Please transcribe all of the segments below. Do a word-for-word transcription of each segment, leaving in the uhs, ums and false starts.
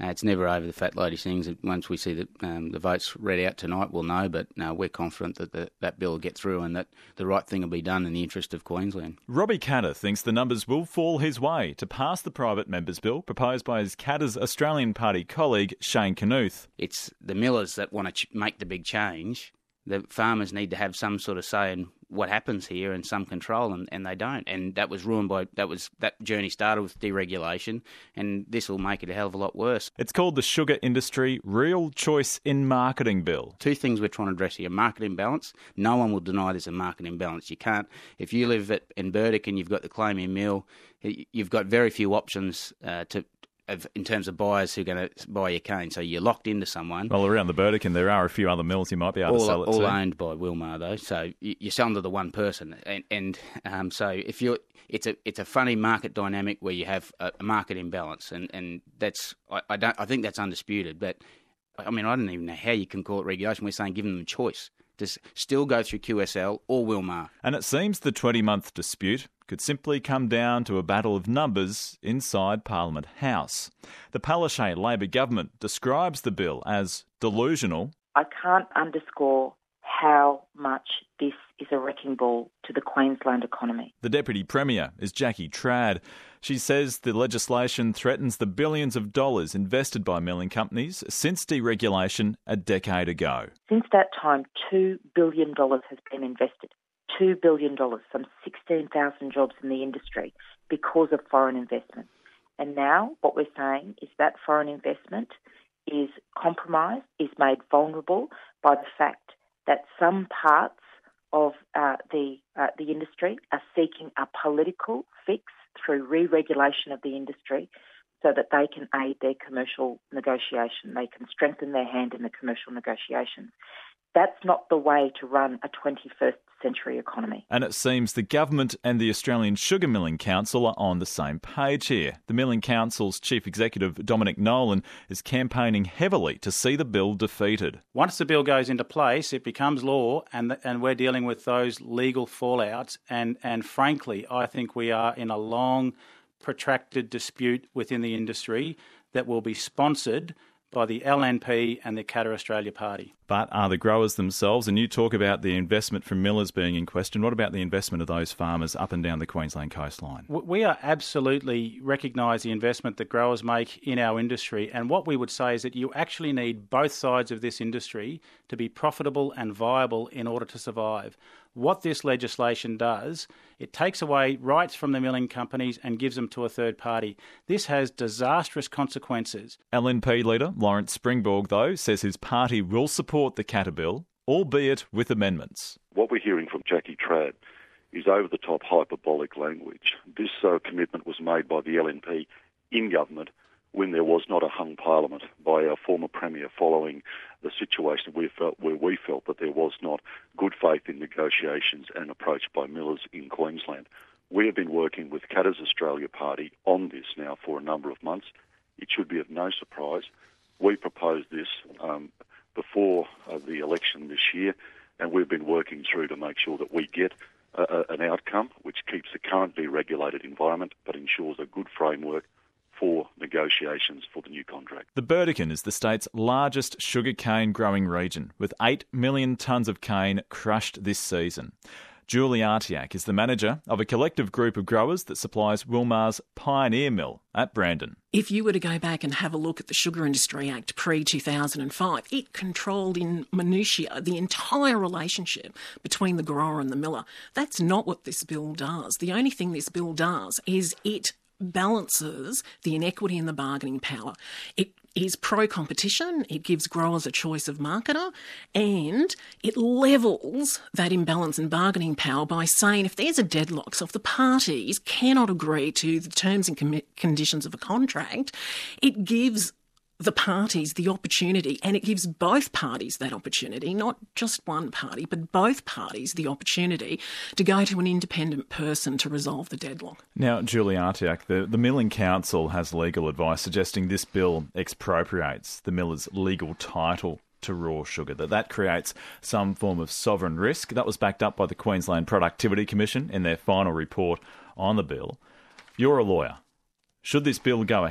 Uh, it's never over the fat lady things. Once we see the, um, the votes read out tonight, we'll know, but no, we're confident that the, that bill will get through and that the right thing will be done in the interest of Queensland. Robbie Katter thinks the numbers will fall his way to pass the private members bill proposed by his Katter's Australian Party colleague Shane Knuth. It's the millers that want to ch- make the big change. The farmers need to have some sort of say in what happens here and some control, and, and they don't. And that was ruined by that was that journey started with deregulation, and this will make it a hell of a lot worse. It's called the Sugar Industry Real Choice in Marketing Bill. Two things we're trying to address here: market imbalance. No one will deny there's a market imbalance. You can't if you live at, in Burdick and you've got the Claymere Mill, you've got very few options uh, to. Of, in terms of buyers who are going to buy your cane, so you're locked into someone. Well, around the Burdekin, there are a few other mills you might be able all, to sell it all to. All owned by Wilmar, though, so you're selling to the one person, and, and um, so if you're, it's a it's a funny market dynamic where you have a, a market imbalance, and, and that's I, I don't I think that's undisputed. But I mean, I don't even know how you can call it regulation. We're saying give them a choice to still go through Q S L or Wilmar. And it seems the twenty-month dispute could simply come down to a battle of numbers inside Parliament House. The Palaszczuk Labor government describes the bill as delusional. I can't underscore how much this is a wrecking ball to the Queensland economy. The Deputy Premier is Jackie Trad. She says the legislation threatens the billions of dollars invested by milling companies since deregulation a decade ago. Since that time, two billion dollars has been invested. two billion dollars, some sixteen thousand jobs in the industry because of foreign investment. And now what we're saying is that foreign investment is compromised, is made vulnerable by the fact that some parts of uh, the uh, the industry are seeking a political fix through re-regulation of the industry so that they can aid their commercial negotiation. They can strengthen their hand in the commercial negotiations. That's not the way to run a twenty-first century economy. And it seems the government and the Australian Sugar Milling Council are on the same page here. The Milling Council's Chief Executive, Dominic Nolan, is campaigning heavily to see the bill defeated. Once the bill goes into place, it becomes law, and and we're dealing with those legal fallouts. And, and frankly, I think we are in a long, protracted dispute within the industry that will be sponsored by the L N P and the Katter Australia Party. But are the growers themselves, and you talk about the investment from millers being in question, what about the investment of those farmers up and down the Queensland coastline? We are absolutely recognise the investment that growers make in our industry, and what we would say is that you actually need both sides of this industry to be profitable and viable in order to survive. What this legislation does, it takes away rights from the milling companies and gives them to a third party. This has disastrous consequences. L N P leader Lawrence Springborg, though, says his party will support the Katter bill, albeit with amendments. What we're hearing from Jackie Trad is over-the-top hyperbolic language. This uh, commitment was made by the L N P in government when there was not a hung parliament by our former Premier following the situation we felt, where we felt that there was not good faith in negotiations and approach by millers in Queensland. We have been working with Katter's Australia Party on this now for a number of months. It should be of no surprise. We proposed this um, before uh, the election this year, and we've been working through to make sure that we get a, a, an outcome which keeps the currently regulated environment but ensures a good framework for negotiations for the new contract. The Burdekin is the state's largest sugarcane growing region, with eight million tonnes of cane crushed this season. Julie Artiak is the manager of a collective group of growers that supplies Wilmar's Pioneer Mill at Brandon. If you were to go back and have a look at the Sugar Industry Act pre two thousand five, it controlled in minutiae the entire relationship between the grower and the miller. That's not what this bill does. The only thing this bill does is it balances the inequity in the bargaining power. It is pro-competition, it gives growers a choice of marketer, and it levels that imbalance in bargaining power by saying if there's a deadlock, so if the parties cannot agree to the terms and com- conditions of a contract, it gives the parties the opportunity, and it gives both parties that opportunity, not just one party, but both parties the opportunity to go to an independent person to resolve the deadlock. Now, Julie Artiak, the, the Milling Council has legal advice suggesting this bill expropriates the miller's legal title to raw sugar, that that creates some form of sovereign risk. That was backed up by the Queensland Productivity Commission in their final report on the bill. You're a lawyer. Should this bill go ahead,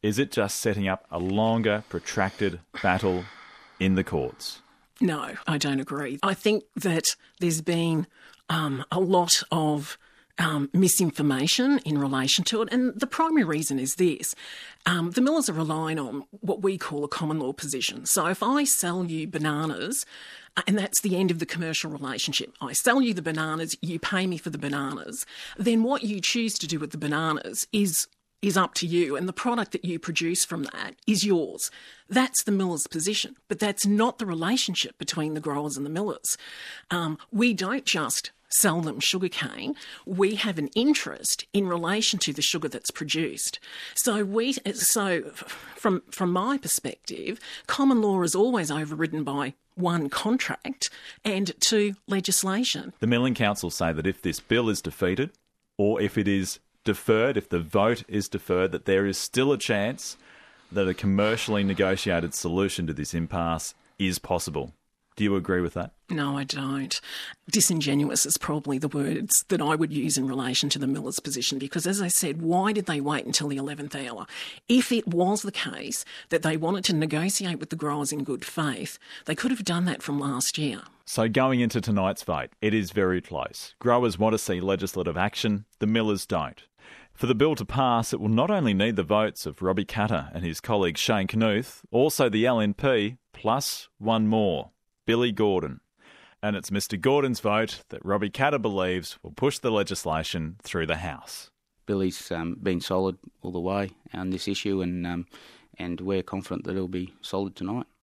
Is it just setting up a longer, protracted battle in the courts? No, I don't agree. I think that there's been um, a lot of um, misinformation in relation to it, and the primary reason is this. Um, the millers are relying on what we call a common law position. So if I sell you bananas, and that's the end of the commercial relationship, I sell you the bananas, you pay me for the bananas, then what you choose to do with the bananas is is up to you, and the product that you produce from that is yours. That's the miller's position, but that's not the relationship between the growers and the millers. Um, we don't just sell them sugarcane. We have an interest in relation to the sugar that's produced. So we, so from from my perspective, common law is always overridden by one, contract, and two, legislation. The Milling Council say that if this bill is defeated, or if it is deferred, if the vote is deferred, that there is still a chance that a commercially negotiated solution to this impasse is possible. Do you agree with that? No, I don't. Disingenuous is probably the words that I would use in relation to the millers' position, because, as I said, why did they wait until the eleventh hour? If it was the case that they wanted to negotiate with the growers in good faith, they could have done that from last year. So going into tonight's vote, it is very close. Growers want to see legislative action, the millers don't. For the bill to pass, it will not only need the votes of Robbie Katter and his colleague Shane Knuth, also the L N P, plus one more, Billy Gordon. And it's Mr Gordon's vote that Robbie Katter believes will push the legislation through the House. Billy's um, been solid all the way on this issue, and um, and we're confident that it'll be solid tonight.